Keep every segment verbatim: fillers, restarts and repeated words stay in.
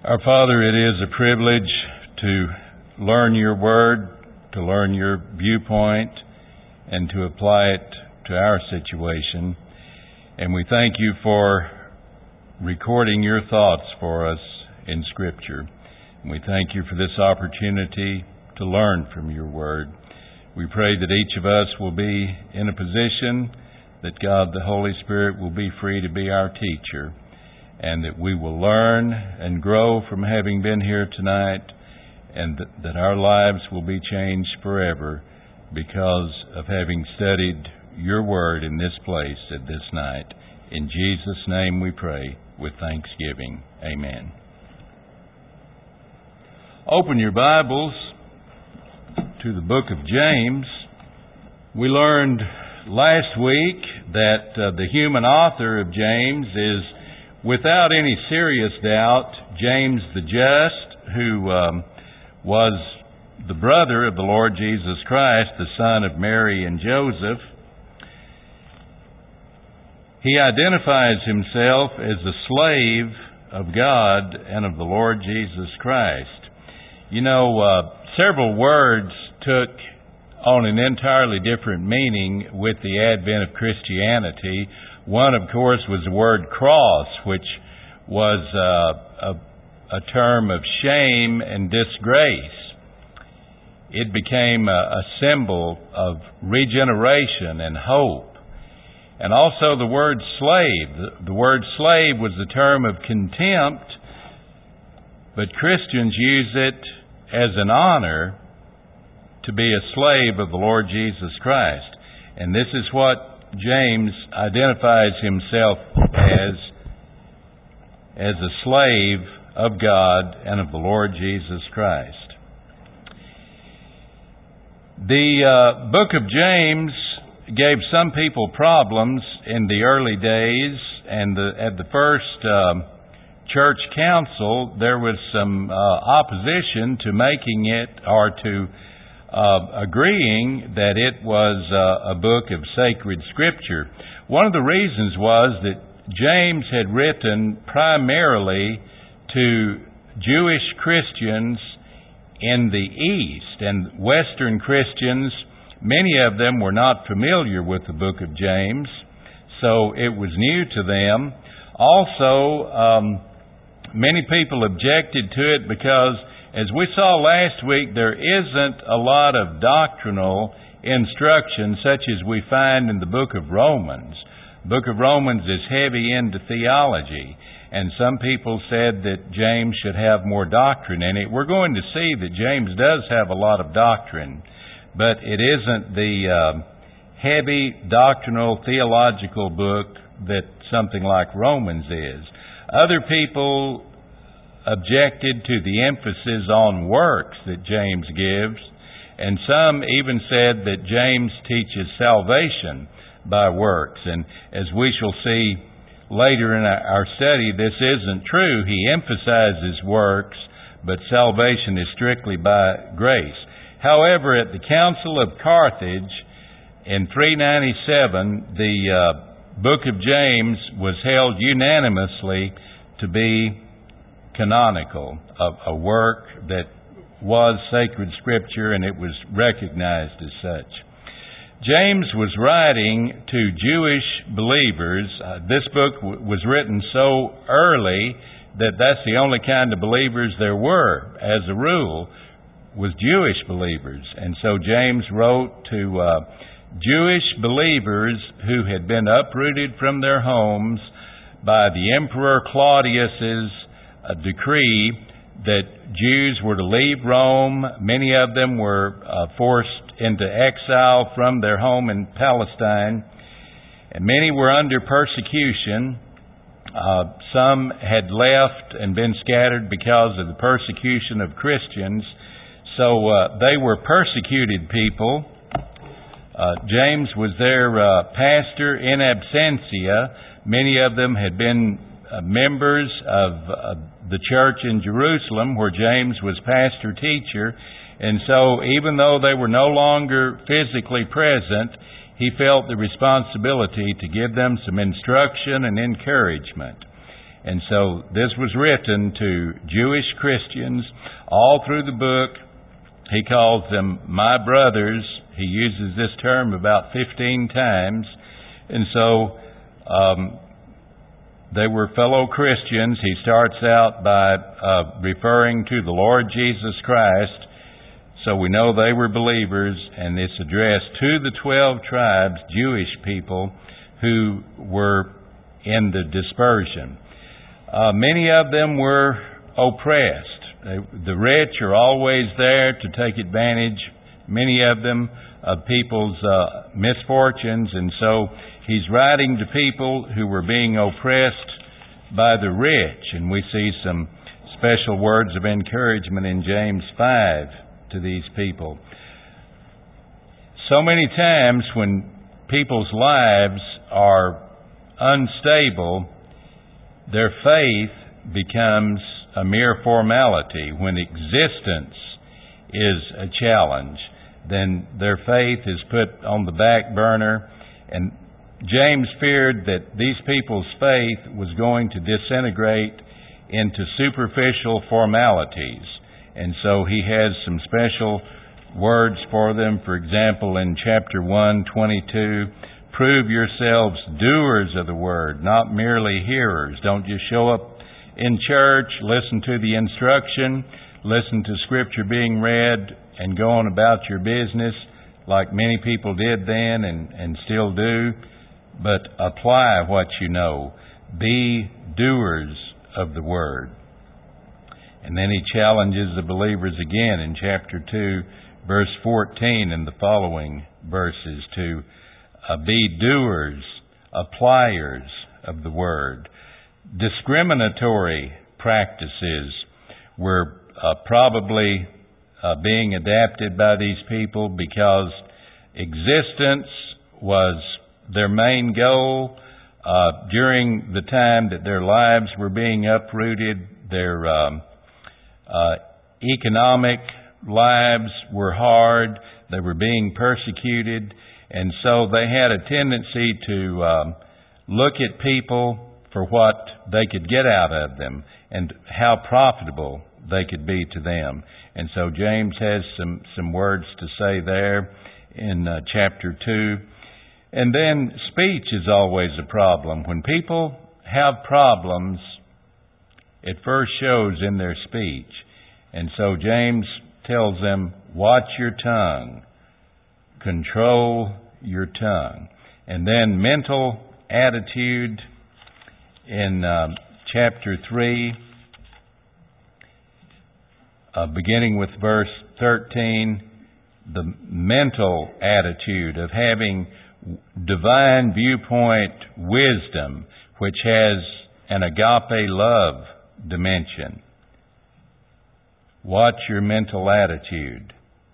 Our Father, it is a privilege to learn your word, to learn your viewpoint, and to apply it to our situation. And we thank you for recording your thoughts for us in Scripture. And we thank you for this opportunity to learn from your word. We pray that each of us will be in a position that God the Holy Spirit will be free to be our teacher, and that we will learn and grow from having been here tonight, and that, that our lives will be changed forever because of having studied your word in this place at this night. In Jesus' name we pray with thanksgiving. Amen. Open your Bibles to the book of James. We learned last week that uh, the human author of James is, without any serious doubt, James the Just, who um, was the brother of the Lord Jesus Christ, the son of Mary and Joseph. He identifies himself as a slave of God and of the Lord Jesus Christ. You know, uh, several words took on an entirely different meaning with the advent of Christianity. One, of course, was the word cross, which was uh, a, a term of shame and disgrace. It became a, a symbol of regeneration and hope. And also the word slave. The, the word slave was the term of contempt, but Christians use it as an honor to be a slave of the Lord Jesus Christ. And this is what James identifies himself as, as a slave of God and of the Lord Jesus Christ. The uh, book of James gave some people problems in the early days, and the, at the first uh, church council there was some uh, opposition to making it, or to Uh, agreeing that it was uh, a book of sacred Scripture. One of the reasons was that James had written primarily to Jewish Christians in the East, and Western Christians, many of them were not familiar with the book of James, so it was new to them. Also, um, many people objected to it because, as we saw last week, there isn't a lot of doctrinal instruction such as we find in the book of Romans. The book of Romans is heavy into theology, and some people said that James should have more doctrine in it. We're going to see that James does have a lot of doctrine, but it isn't the uh, heavy doctrinal theological book that something like Romans is. Other people objected to the emphasis on works that James gives, and some even said that James teaches salvation by works. And as we shall see later in our study, this isn't true. He emphasizes works, but salvation is strictly by grace. However, at the Council of Carthage in three ninety-seven, the uh, book of James was held unanimously to be canonical, a, a work that was sacred Scripture, and it was recognized as such. James was writing to Jewish believers. Uh, this book w- was written so early that that's the only kind of believers there were, as a rule, was Jewish believers. And so James wrote to uh, Jewish believers who had been uprooted from their homes by the Emperor Claudius's a decree that Jews were to leave Rome. Many of them were uh, forced into exile from their home in Palestine, and many were under persecution. Uh, some had left and been scattered because of the persecution of Christians. So uh, they were persecuted people. Uh, James was their uh, pastor in absentia. Many of them had been Uh, members of uh, the church in Jerusalem, where James was pastor-teacher, and so even though they were no longer physically present, he felt the responsibility to give them some instruction and encouragement. And so this was written to Jewish Christians all through the book. He calls them my brothers. He uses this term about fifteen times. And so um, they were fellow Christians. He starts out by uh, referring to the Lord Jesus Christ. So we know they were believers, and it's addressed to the twelve tribes, Jewish people, who were in the dispersion. Uh, many of them were oppressed. They, the rich are always there to take advantage, many of them, of people's uh, misfortunes. And so he's writing to people who were being oppressed by the rich. And we see some special words of encouragement in James five to these people. So many times when people's lives are unstable, their faith becomes a mere formality. When existence is a challenge, then their faith is put on the back burner. And James feared that these people's faith was going to disintegrate into superficial formalities. And so he has some special words for them. For example, in chapter one, twenty-two, prove yourselves doers of the word, not merely hearers. Don't just show up in church, listen to the instruction, listen to Scripture being read, and go on about your business like many people did then and, and still do, but apply what you know. Be doers of the word. And then he challenges the believers again in chapter two, verse fourteen and the following verses to uh, be doers, appliers of the word. Discriminatory practices were uh, probably uh, being adapted by these people because existence was their main goal. Uh, during the time that their lives were being uprooted, their um, uh, economic lives were hard. They were being persecuted. And so they had a tendency to um, look at people for what they could get out of them and how profitable they could be to them. And so James has some, some words to say there in uh, chapter two. And then speech is always a problem. When people have problems, it first shows in their speech. And so James tells them, watch your tongue. Control your tongue. And then mental attitude in um, chapter three, uh, beginning with verse thirteen, the mental attitude of having divine viewpoint wisdom, which has an agape love dimension. Watch your mental attitude.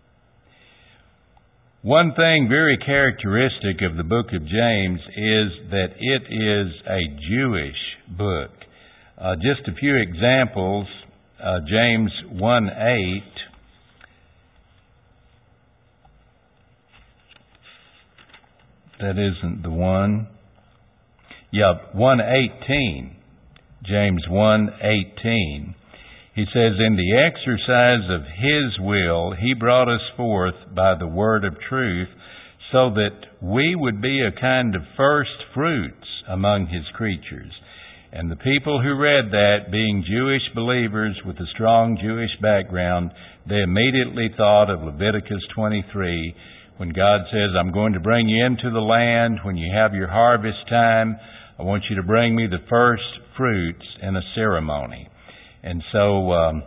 One thing very characteristic of the book of James is that it is a Jewish book. Uh, just a few examples. Uh, James one eight. That isn't the one. Yeah, one eighteen. James one eighteen. He says, in the exercise of His will, He brought us forth by the word of truth, so that we would be a kind of first fruits among His creatures. And the people who read that, being Jewish believers with a strong Jewish background, they immediately thought of Leviticus twenty-three, when God says, I'm going to bring you into the land. When you have your harvest time, I want you to bring me the first fruits in a ceremony. And so um,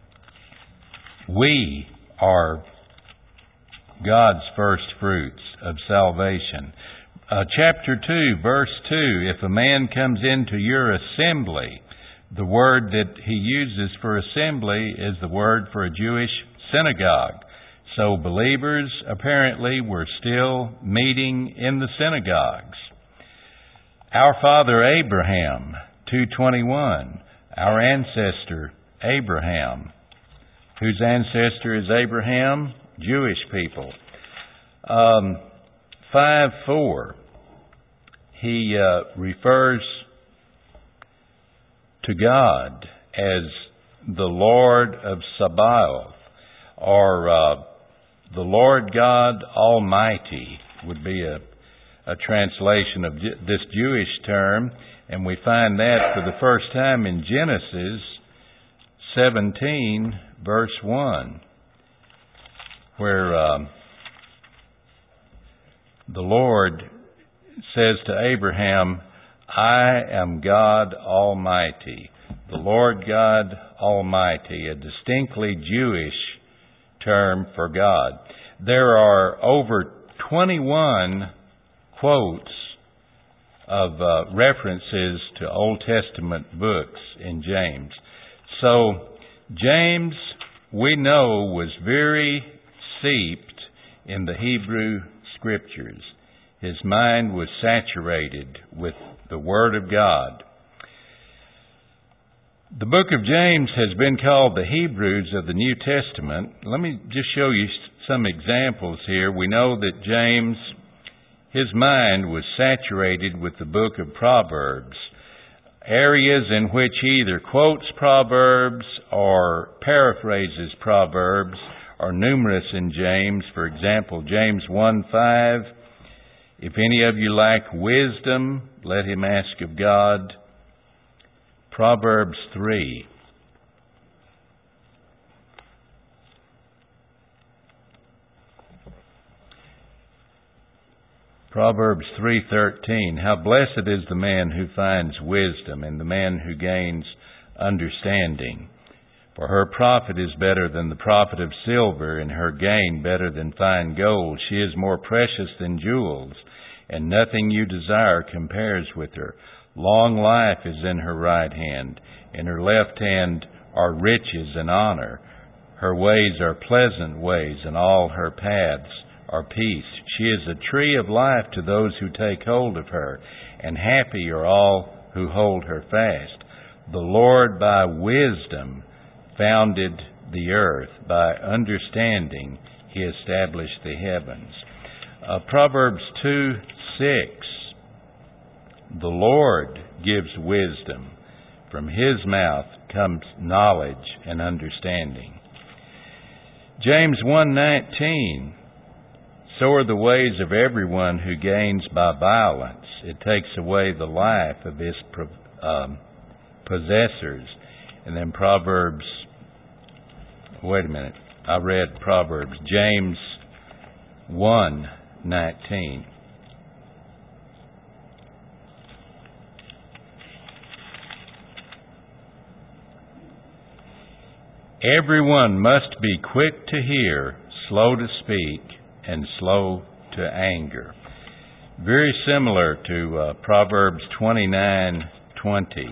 we are God's first fruits of salvation. Uh, chapter two, verse two, if a man comes into your assembly, the word that he uses for assembly is the word for a Jewish synagogue. So believers apparently were still meeting in the synagogues. Our father Abraham, two twenty-one, our ancestor Abraham. Whose ancestor is Abraham? Jewish people. Um, five four, he uh, refers to God as the Lord of Sabaoth, or uh, the Lord God Almighty would be a, a translation of this Jewish term, and we find that for the first time in Genesis seventeen, verse one, where um, the Lord says to Abraham, I am God Almighty. The Lord God Almighty, a distinctly Jewish term for God. There are over twenty-one quotes of uh, references to Old Testament books in James. So, James, we know, was very steeped in the Hebrew Scriptures. His mind was saturated with the Word of God. The book of James has been called the Hebrews of the New Testament. Let me just show you some examples here. We know that James, his mind was saturated with the book of Proverbs. Areas in which he either quotes Proverbs or paraphrases Proverbs are numerous in James. For example, James one five, if any of you lack wisdom, let him ask of God. Proverbs three. Proverbs three thirteen. How blessed is the man who finds wisdom, and the man who gains understanding. For her profit is better than the profit of silver, and her gain better than fine gold. She is more precious than jewels, and nothing you desire compares with her. Long life is in her right hand. In her left hand are riches and honor. Her ways are pleasant ways, and all her paths are peace. She is a tree of life to those who take hold of her, and happy are all who hold her fast. The Lord by wisdom founded the earth. By understanding he established the heavens. Uh, Proverbs two six. The Lord gives wisdom. From his mouth comes knowledge and understanding. James one nineteen. So are the ways of everyone who gains by violence. It takes away the life of his um, possessors. And then Proverbs, wait a minute, I read Proverbs, James one nineteen. Everyone must be quick to hear, slow to speak, and slow to anger. Very similar to uh, Proverbs twenty-nine twenty.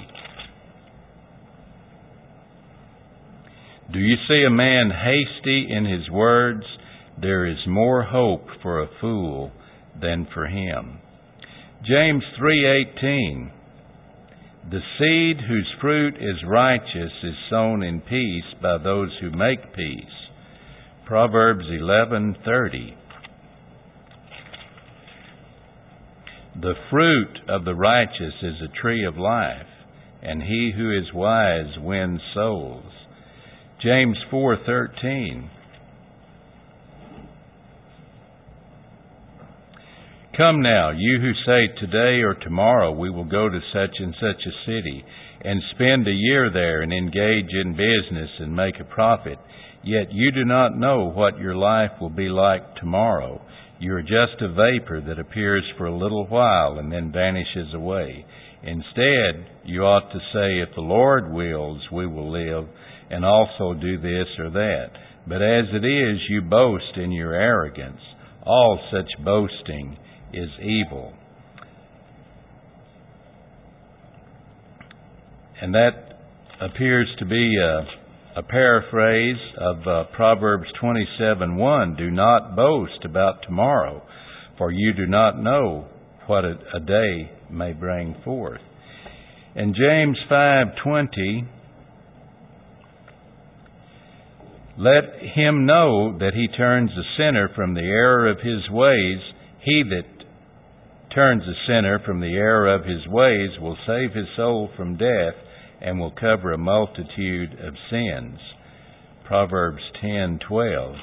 Do you see a man hasty in his words? There is more hope for a fool than for him. James three eighteen. The seed whose fruit is righteous is sown in peace by those who make peace. Proverbs eleven thirty. The fruit of the righteous is a tree of life, and he who is wise wins souls. James four thirteen. Come now, you who say today or tomorrow we will go to such and such a city, and spend a year there, and engage in business and make a profit, yet you do not know what your life will be like tomorrow. You are just a vapor that appears for a little while and then vanishes away. Instead, you ought to say, if the Lord wills, we will live, and also do this or that. But as it is, you boast in your arrogance. All such boasting is evil. And that appears to be a, a paraphrase of uh, Proverbs twenty-seven one. Do not boast about tomorrow, for you do not know what a, a day may bring forth. And James five twenty, let him know that he turns the sinner from the error of his ways. He that turns the sinner from the error of his ways will save his soul from death and will cover a multitude of sins. Proverbs ten twelve.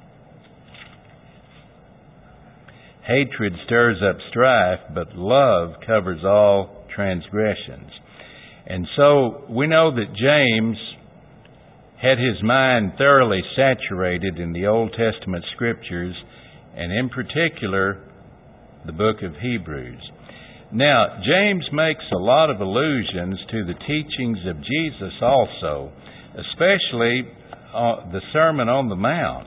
Hatred stirs up strife, but love covers all transgressions. And so we know that James had his mind thoroughly saturated in the Old Testament Scriptures, and in particular, the book of Hebrews. Now, James makes a lot of allusions to the teachings of Jesus also, especially uh, the Sermon on the Mount.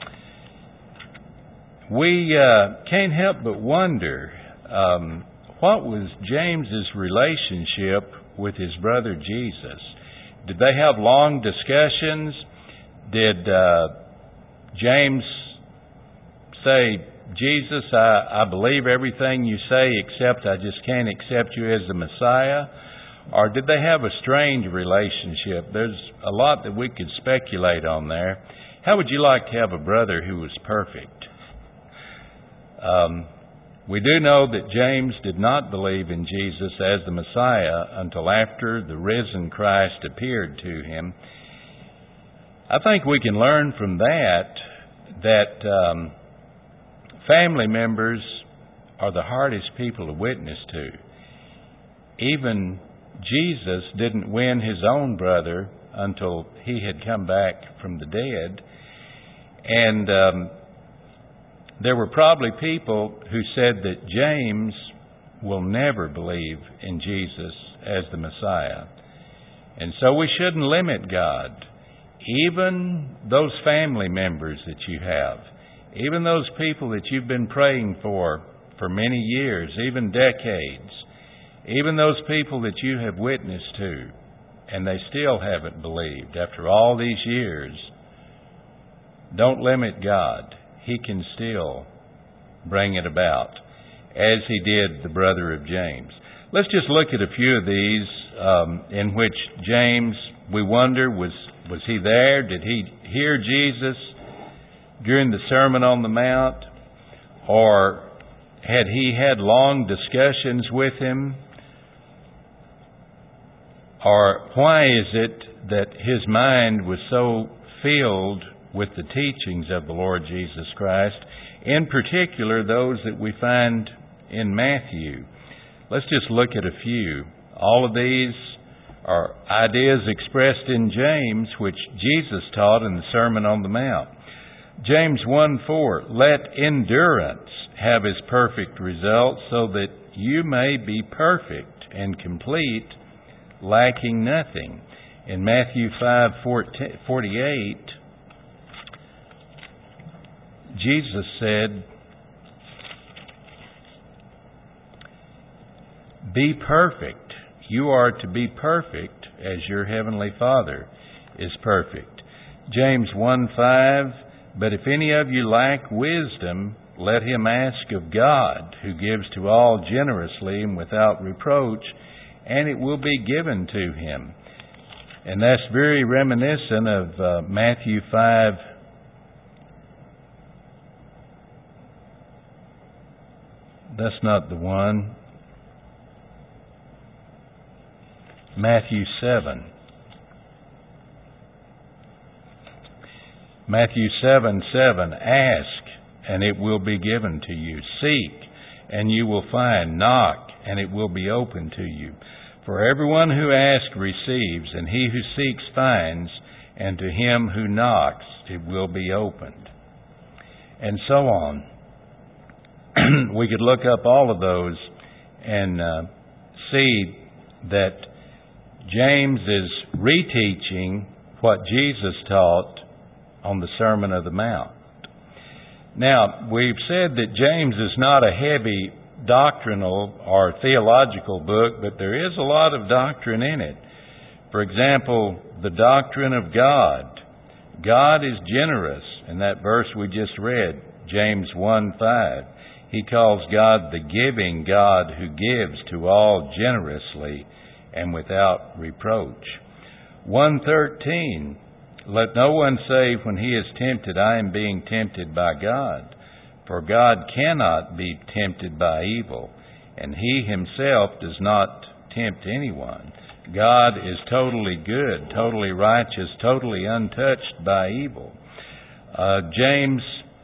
We uh, can't help but wonder, um, what was James's relationship with his brother Jesus? Did they have long discussions? Did uh, James say, Jesus, I, I believe everything you say, except I just can't accept you as the Messiah? Or did they have a strange relationship? There's a lot that we could speculate on there. How would you like to have a brother who was perfect? Um, we do know that James did not believe in Jesus as the Messiah until after the risen Christ appeared to him. I think we can learn from that that um, family members are the hardest people to witness to. Even Jesus didn't win his own brother until he had come back from the dead. And um, there were probably people who said that James will never believe in Jesus as the Messiah. And so we shouldn't limit God. Even those family members that you have, even those people that you've been praying for for many years, even decades, even those people that you have witnessed to, and they still haven't believed after all these years, don't limit God. He can still bring it about, as he did the brother of James. Let's just look at a few of these um, in which James, we wonder, was, was he there? Did he hear Jesus during the Sermon on the Mount? Or had he had long discussions with him? Or why is it that his mind was so filled with the teachings of the Lord Jesus Christ, in particular those that we find in Matthew? Let's just look at a few. All of these are ideas expressed in James, which Jesus taught in the Sermon on the Mount. James one four, let endurance have its perfect result, so that you may be perfect and complete, lacking nothing. In Matthew five forty-eight, Jesus said, be perfect. You are to be perfect as your heavenly Father is perfect. James one five, but if any of you lack wisdom, let him ask of God, who gives to all generously and without reproach, and it will be given to him. And that's very reminiscent of uh, Matthew five. That's not the one. Matthew seven. Matthew seven seven. Ask, and it will be given to you. Seek, and you will find. Knock, and it will be open to you. For everyone who asks receives, and he who seeks finds, and to him who knocks it will be opened. And so on. We could look up all of those and uh, see that James is reteaching what Jesus taught on the Sermon on the Mount. Now, we've said that James is not a heavy doctrinal or theological book, but there is a lot of doctrine in it. For example, the doctrine of God. God is generous. In that verse we just read, James one five. He calls God the giving God who gives to all generously and without reproach. one thirteen, let no one say when he is tempted, I am being tempted by God. For God cannot be tempted by evil, and he himself does not tempt anyone. God is totally good, totally righteous, totally untouched by evil. Uh, James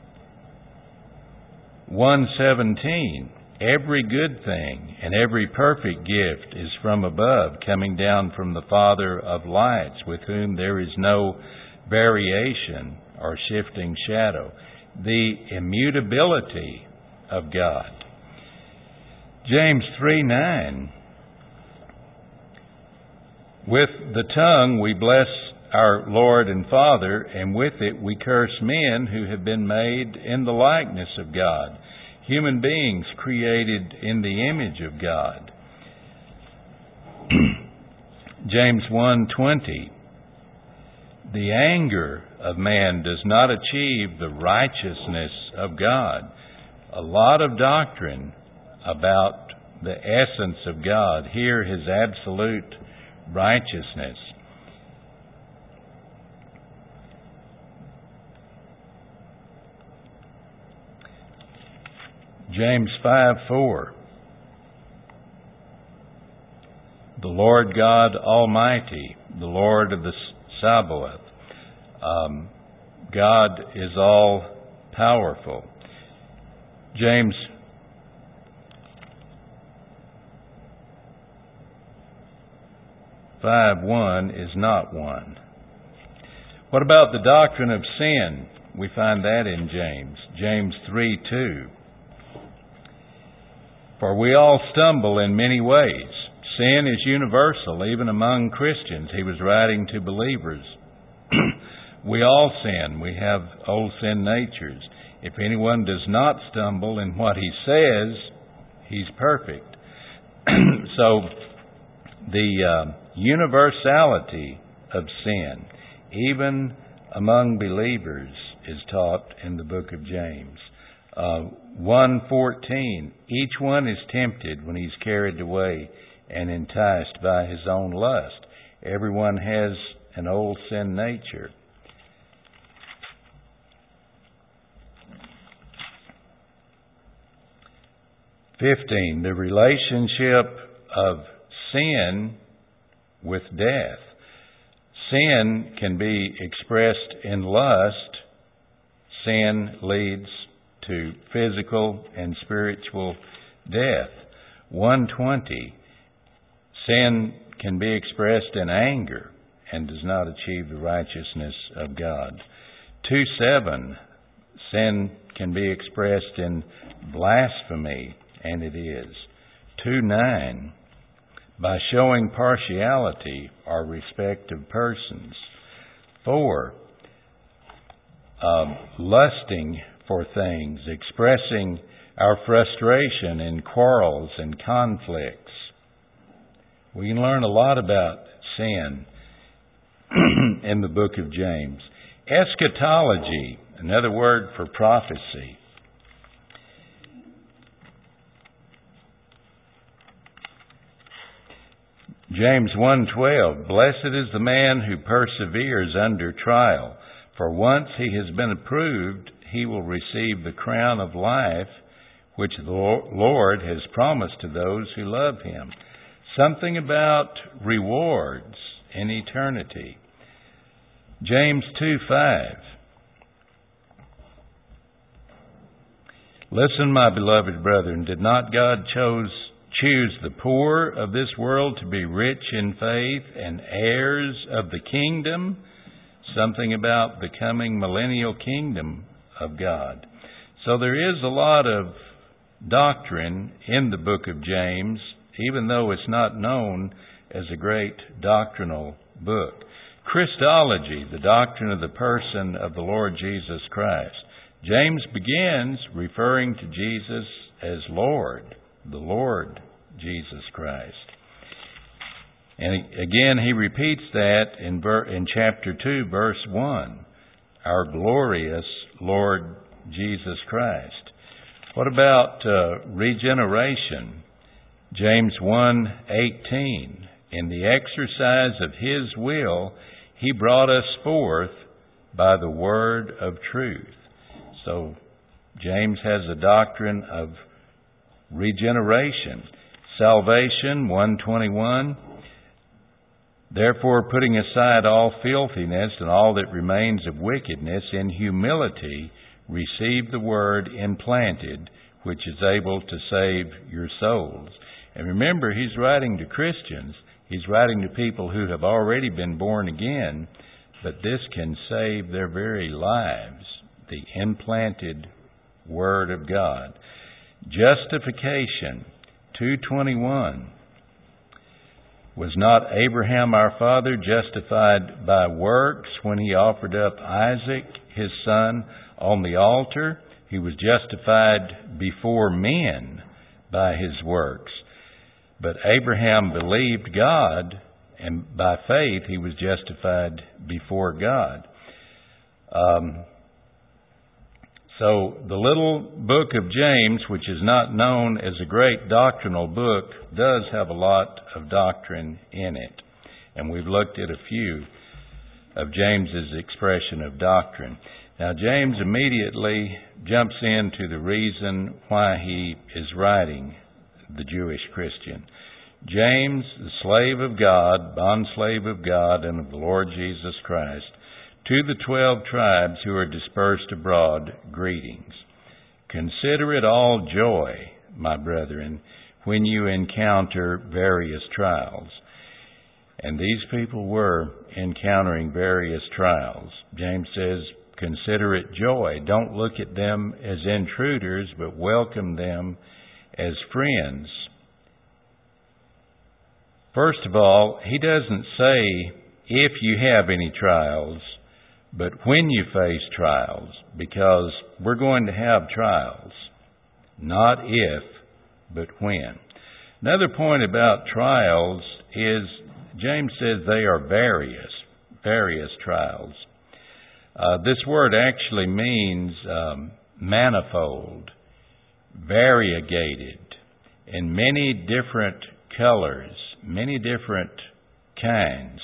one seventeen, every good thing and every perfect gift is from above, coming down from the Father of lights, with whom there is no variation or shifting shadow. The immutability of God. James three nine, with the tongue we bless our Lord and Father, and with it we curse men who have been made in the likeness of God, human beings created in the image of God. James one twenty, the anger of man does not achieve the righteousness of God. A lot of doctrine about the essence of God, here His absolute righteousness. James five four, the Lord God Almighty, the Lord of the Sabaoth. Um, God is all powerful. James five one is not one. What about the doctrine of sin? We find that in James. James three two. For we all stumble in many ways. Sin is universal, even among Christians. He was writing to believers. We all sin. We have old sin natures. If anyone does not stumble in what he says, he's perfect. So, the uh, universality of sin, even among believers, is taught in the book of James. Uh, one fourteen, each one is tempted when he's carried away and enticed by his own lust. Everyone has an old sin nature. fifteen, the relationship of sin with death. Sin can be expressed in lust. Sin leads to physical and spiritual death. one twenty, sin can be expressed in anger and does not achieve the righteousness of God. two seven, sin can be expressed in blasphemy, and it is. two nine, by showing partiality or respect of persons. four, um, lusting for things, expressing our frustration in quarrels and conflicts. We can learn a lot about sin in the book of James. Eschatology, another word for prophecy. James one twelve, blessed is the man who perseveres under trial, for once he has been approved, he will receive the crown of life which the Lord has promised to those who love Him. Something about rewards in eternity. James two five. Listen, my beloved brethren, did not God chose, choose the poor of this world to be rich in faith and heirs of the kingdom? Something about the coming millennial kingdom of God. So there is a lot of doctrine in the book of James, even though it's not known as a great doctrinal book. Christology, the doctrine of the person of the Lord Jesus Christ. James begins referring to Jesus as Lord, the Lord Jesus Christ. And again, he repeats that in, ver- in chapter two, verse one, our glorious Lord Jesus Christ. What about uh, regeneration? James one eighteen, in the exercise of His will, He brought us forth by the word of truth. So, James has a doctrine of regeneration. Salvation, one twenty-one, Therefore, putting aside all filthiness and all that remains of wickedness, in humility receive the word implanted, which is able to save your souls. And remember, he's writing to Christians. He's writing to people who have already been born again, but this can save their very lives, the implanted Word of God. Justification, two twenty-one. Was not Abraham our father justified by works when he offered up Isaac, his son, on the altar? He was justified before men by his works. But Abraham believed God, and by faith he was justified before God. Um, so the little book of James, which is not known as a great doctrinal book, does have a lot of doctrine in it. And we've looked at a few of James's expression of doctrine. Now, James immediately jumps into the reason why he is writing the Jewish Christian. James, the slave of God, bondslave of God and of the Lord Jesus Christ, to the twelve tribes who are dispersed abroad, greetings. Consider it all joy, my brethren, when you encounter various trials. And these people were encountering various trials. James says, consider it joy. Don't look at them as intruders, but welcome them as friends. First of all, he doesn't say if you have any trials, but when you face trials, because we're going to have trials. Not if, but when. Another point about trials is James says they are various, various trials. Uh, this word actually means um, manifold, variegated, in many different colors, many different kinds.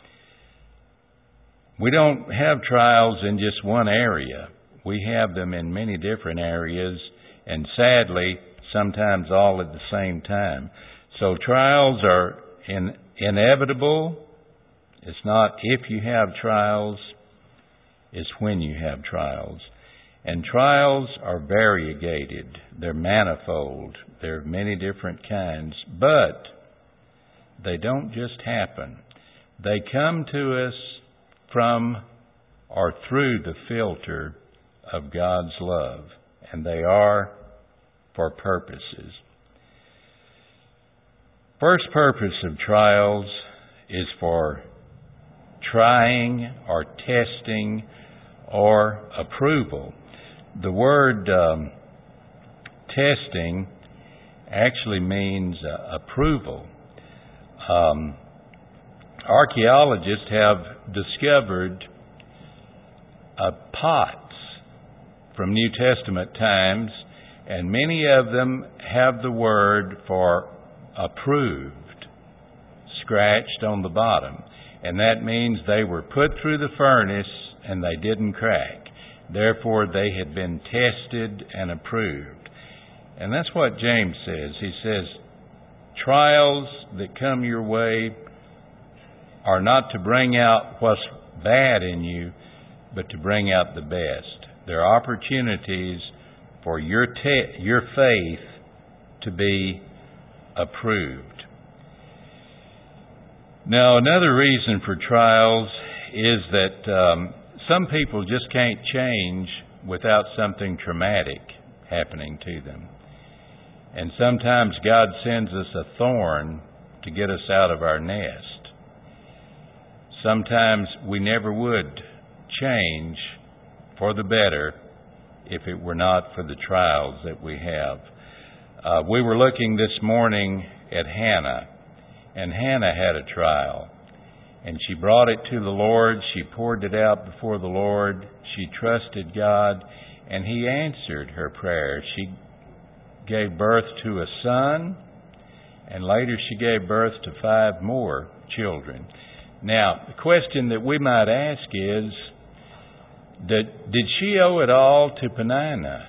We don't have trials in just one area. We have them in many different areas, and sadly, sometimes all at the same time. So trials are in, inevitable. It's not if you have trials, it's when you have trials. And trials are variegated. They're manifold. They're of many different kinds. But they don't just happen. They come to us from or through the filter of God's love. And they are for purposes. First purpose of trials is for trying or testing or approval. The word um, testing actually means uh, approval. Um, archaeologists have discovered uh, pots from New Testament times, and many of them have the word for approved scratched on the bottom. And that means they were put through the furnace and they didn't crack. Therefore, they had been tested and approved. And that's what James says. He says, trials that come your way are not to bring out what's bad in you, but to bring out the best. They're opportunities for your te- your faith to be approved. Now, another reason for trials is that um, some people just can't change without something traumatic happening to them. And sometimes God sends us a thorn to get us out of our nest. Sometimes we never would change for the better if it were not for the trials that we have. Uh, we were looking this morning at Hannah, and Hannah had a trial. And she brought it to the Lord. She poured it out before the Lord. She trusted God, and He answered her prayer. She gave birth to a son, and later she gave birth to five more children. Now, the question that we might ask is, did, did she owe it all to Peninnah?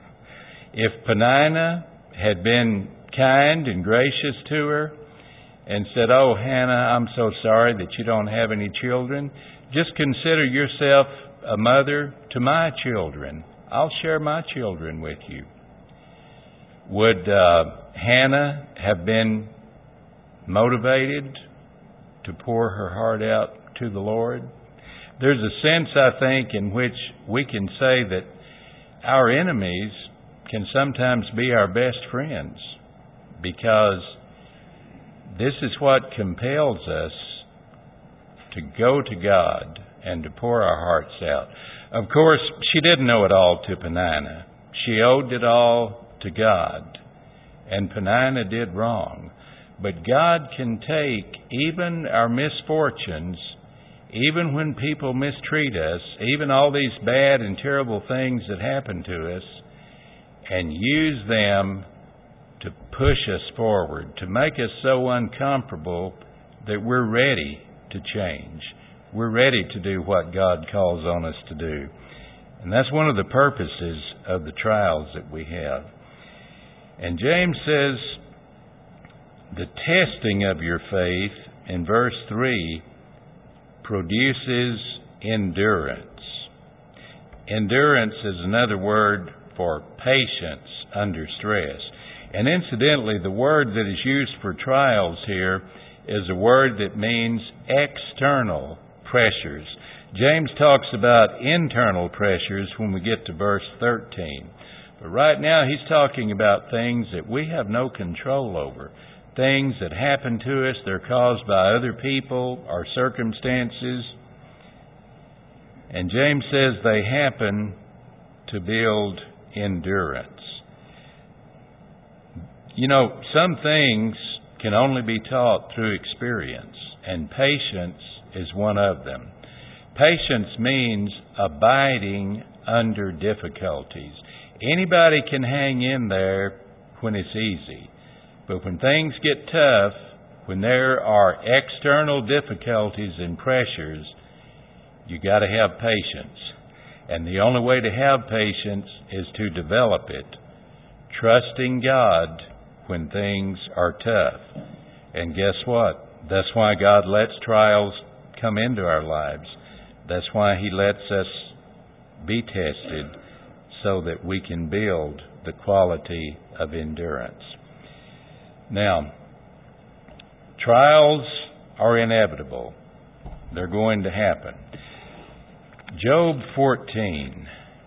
If Peninnah had been kind and gracious to her, and said, "Oh, Hannah, I'm so sorry that you don't have any children. Just consider yourself a mother to my children. I'll share my children with you." Would uh, Hannah have been motivated to pour her heart out to the Lord? There's a sense, I think, in which we can say that our enemies can sometimes be our best friends, because this is what compels us to go to God and to pour our hearts out. Of course, she didn't owe it all to Peninnah. She owed it all to God, and Peninnah did wrong. But God can take even our misfortunes, even when people mistreat us, even all these bad and terrible things that happen to us, and use them to push us forward, to make us so uncomfortable that we're ready to change. We're ready to do what God calls on us to do. And that's one of the purposes of the trials that we have. And James says, the testing of your faith, in verse three, produces endurance. Endurance is another word for patience under stress. And incidentally, the word that is used for trials here is a word that means external pressures. James talks about internal pressures when we get to verse thirteen. But right now he's talking about things that we have no control over. Things that happen to us, they're caused by other people or circumstances. And James says they happen to build endurance. You know, some things can only be taught through experience, and patience is one of them. Patience means abiding under difficulties. Anybody can hang in there when it's easy. But when things get tough, when there are external difficulties and pressures, you got to have patience. And the only way to have patience is to develop it, trusting God when things are tough. And guess what? That's why God lets trials come into our lives. That's why He lets us be tested, so that we can build the quality of endurance. Now, trials are inevitable. They're going to happen. Job fourteen,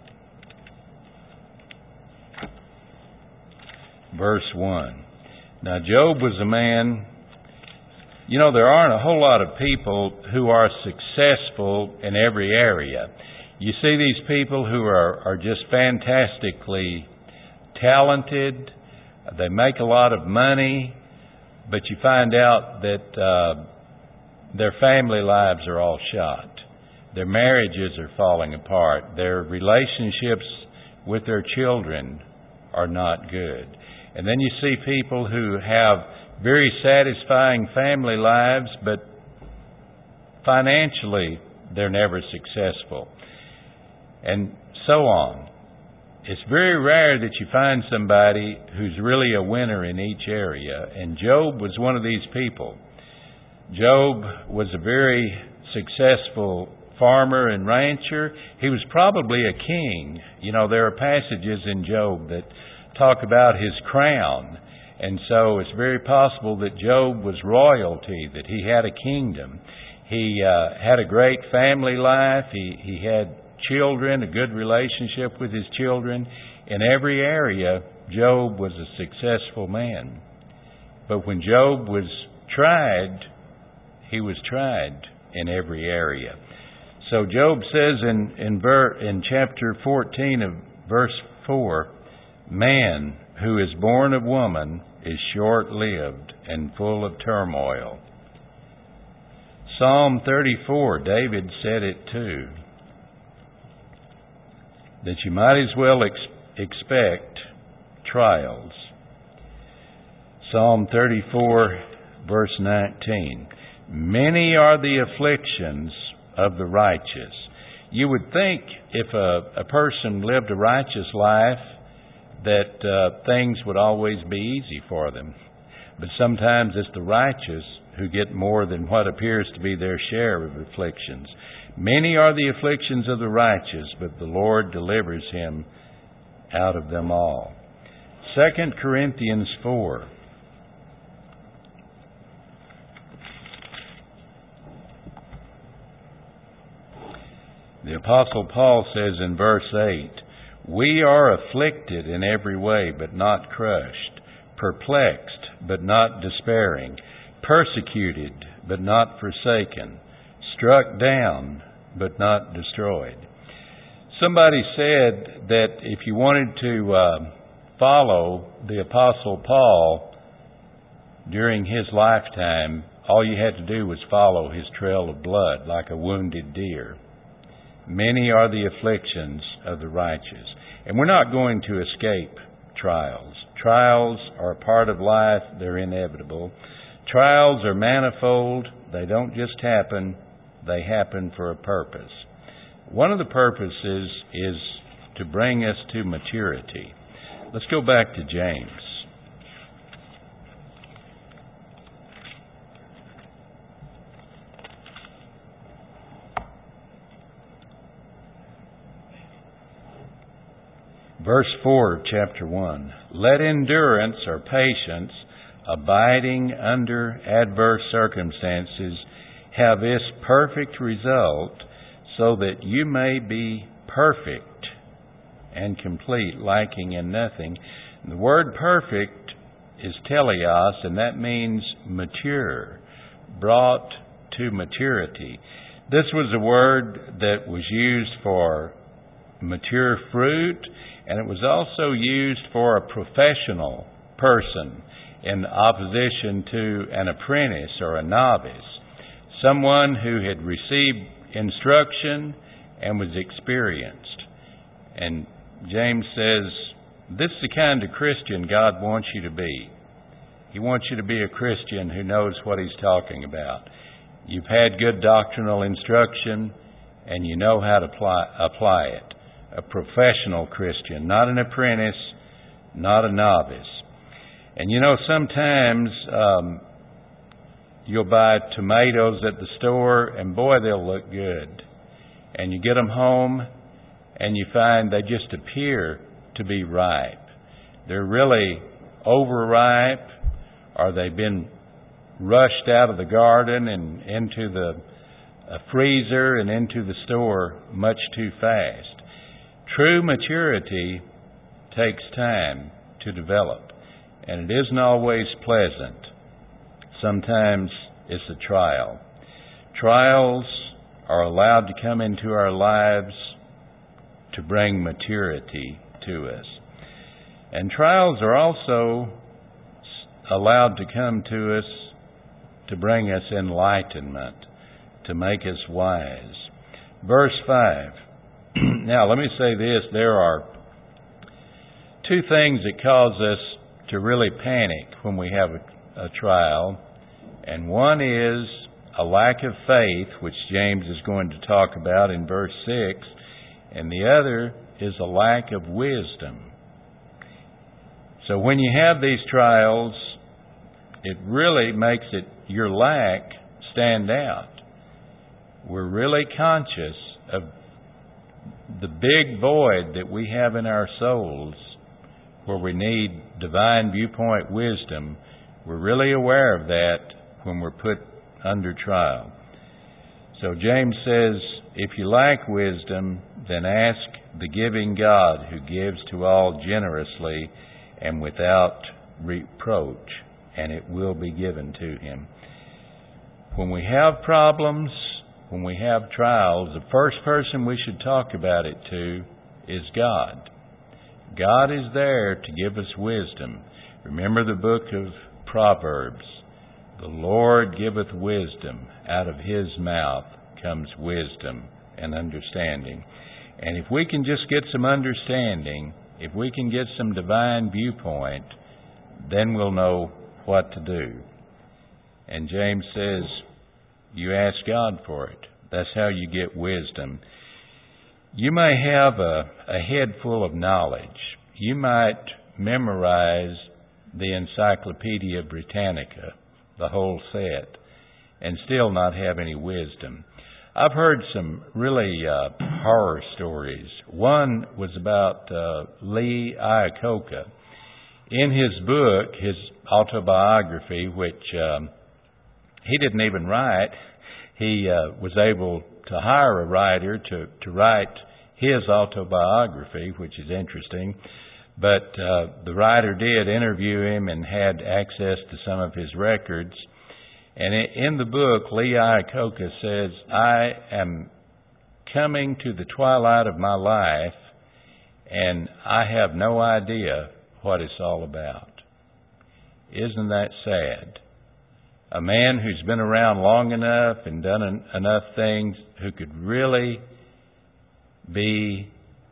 verse one. Now, Job was a man, you know, there aren't a whole lot of people who are successful in every area. You see these people who are, are just fantastically talented. They make a lot of money, but you find out that uh, their family lives are all shot. Their marriages are falling apart. Their relationships with their children are not good. And then you see people who have very satisfying family lives, but financially they're never successful. And so on. It's very rare that you find somebody who's really a winner in each area. And Job was one of these people. Job was a very successful farmer and rancher. He was probably a king. You know, there are passages in Job that talk about his crown. And so it's very possible that Job was royalty, that he had a kingdom. He uh, had a great family life. He, he had children, a good relationship with his children. In every area, Job was a successful man. But when Job was tried, he was tried in every area. So Job says in in, ver, in chapter fourteen of verse four, man who is born of woman is short-lived and full of turmoil. Psalm thirty-four, David said it too, that you might as well ex- expect trials. Psalm thirty-four, verse nineteen. Many are the afflictions of the righteous. You would think if a, a person lived a righteous life that uh, things would always be easy for them. But sometimes it's the righteous who get more than what appears to be their share of afflictions. Many are the afflictions of the righteous, but the Lord delivers him out of them all. Second Corinthians four. The Apostle Paul says in verse eight, "We are afflicted in every way, but not crushed, perplexed, but not despairing, persecuted, but not forsaken, struck down, but not destroyed." Somebody said that if you wanted to uh, follow the Apostle Paul during his lifetime, all you had to do was follow his trail of blood like a wounded deer. Many are the afflictions of the righteous. And we're not going to escape trials. Trials are a part of life. They're inevitable. Trials are manifold. They don't just happen. They happen for a purpose. One of the purposes is to bring us to maturity. Let's go back to James. Verse four of chapter one. "Let endurance or patience, abiding under adverse circumstances, have its perfect result, so that you may be perfect and complete, lacking in nothing." And the word perfect is teleos, and that means mature, brought to maturity. This was a word that was used for mature fruit, and it was also used for a professional person in opposition to an apprentice or a novice, someone who had received instruction and was experienced. And James says, this is the kind of Christian God wants you to be. He wants you to be a Christian who knows what he's talking about. You've had good doctrinal instruction, and you know how to apply, apply it. A professional Christian, not an apprentice, not a novice. And you know, sometimes um, you'll buy tomatoes at the store, and boy, they'll look good. And you get them home, and you find they just appear to be ripe. They're really overripe, or they've been rushed out of the garden and into the uh, freezer and into the store much too fast. True maturity takes time to develop, and it isn't always pleasant. Sometimes it's a trial. Trials are allowed to come into our lives to bring maturity to us. And trials are also allowed to come to us to bring us enlightenment, to make us wise. Verse five. Now, let me say this. There are two things that cause us to really panic when we have a, a trial. And one is a lack of faith, which James is going to talk about in verse six. And the other is a lack of wisdom. So when you have these trials, it really makes it your lack stand out. We're really conscious of the big void that we have in our souls where we need divine viewpoint wisdom. We're really aware of that when we're put under trial. So James says, if you lack wisdom, then ask the giving God who gives to all generously and without reproach, and it will be given to him. When we have problems, when we have trials, the first person we should talk about it to is God. God is there to give us wisdom. Remember the book of Proverbs. The Lord giveth wisdom. Out of his mouth comes wisdom and understanding. And if we can just get some understanding, if we can get some divine viewpoint, then we'll know what to do. And James says, you ask God for it. That's how you get wisdom. You may have a, a head full of knowledge. You might memorize the Encyclopedia Britannica, the whole set, and still not have any wisdom. I've heard some really uh, horror stories. One was about uh, Lee Iacocca. In his book, his autobiography, which um, he didn't even write, he uh, was able to hire a writer to, to write his autobiography, which is interesting. But uh, the writer did interview him and had access to some of his records. And in the book, Lee Iacocca says, I am coming to the twilight of my life, and I have no idea what it's all about. Isn't that sad? A man who's been around long enough and done en- enough things who could really be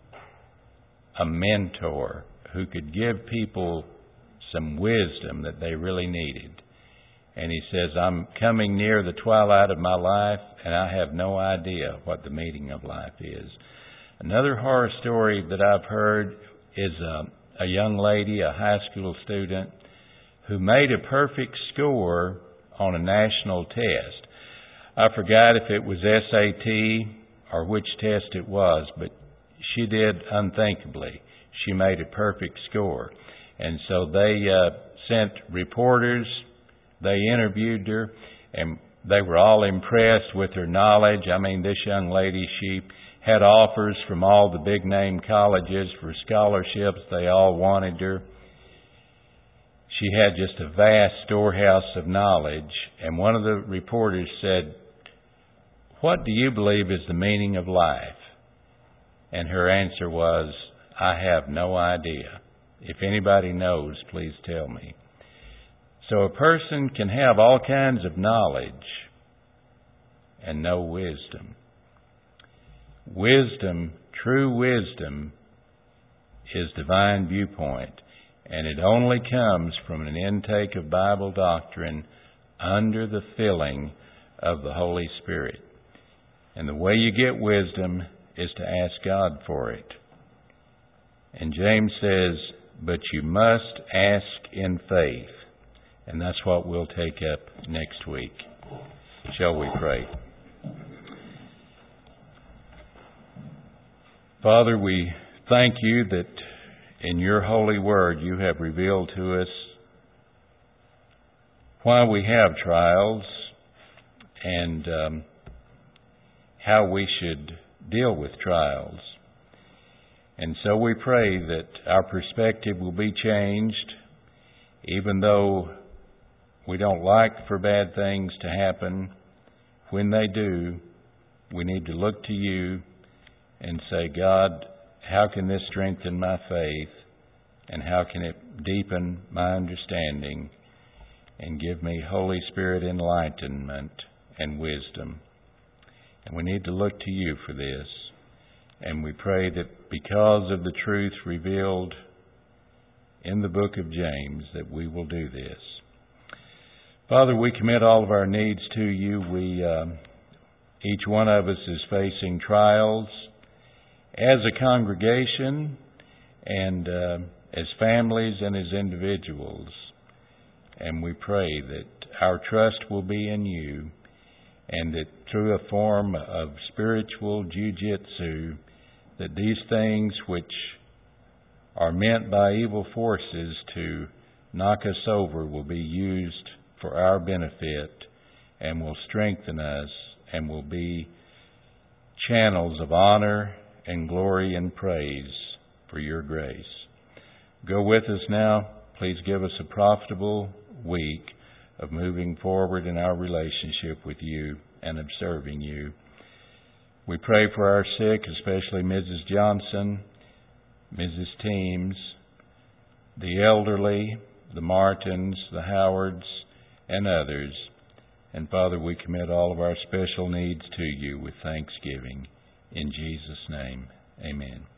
a mentor, who could give people some wisdom that they really needed. And he says, I'm coming near the twilight of my life, and I have no idea what the meaning of life is. Another horror story that I've heard is a, a young lady, a high school student, who made a perfect score on a national test. I forgot if it was S A T or which test it was, but she did unthinkably. She made a perfect score. And so they uh, sent reporters. They interviewed her, and they were all impressed with her knowledge. I mean, this young lady, she had offers from all the big-name colleges for scholarships. They all wanted her. She had just a vast storehouse of knowledge. And one of the reporters said, what do you believe is the meaning of life? And her answer was, I have no idea. If anybody knows, please tell me. So a person can have all kinds of knowledge and no wisdom. Wisdom, true wisdom, is divine viewpoint, and it only comes from an intake of Bible doctrine under the filling of the Holy Spirit. And the way you get wisdom is to ask God for it. And James says, but you must ask in faith. And that's what we'll take up next week. Shall we pray? Father, we thank you that in your holy word you have revealed to us why we have trials and um, how we should deal with trials. And so we pray that our perspective will be changed, even though we don't like for bad things to happen. When they do, we need to look to you and say, God, how can this strengthen my faith? And how can it deepen my understanding and give me Holy Spirit enlightenment and wisdom? And we need to look to you for this. And we pray that because of the truth revealed in the book of James, that we will do this. Father, we commit all of our needs to you. We, uh, each one of us is facing trials as a congregation and uh, as families and as individuals. And we pray that our trust will be in you, and that through a form of spiritual jiu-jitsu, that these things which are meant by evil forces to knock us over will be used for our benefit and will strengthen us and will be channels of honor and glory and praise for your grace. Go with us now. Please give us a profitable week of moving forward in our relationship with you and of serving you. We pray for our sick, especially Missus Johnson, Missus Teams, the elderly, the Martins, the Howards, and others. And Father, we commit all of our special needs to you with thanksgiving. In Jesus' name, amen.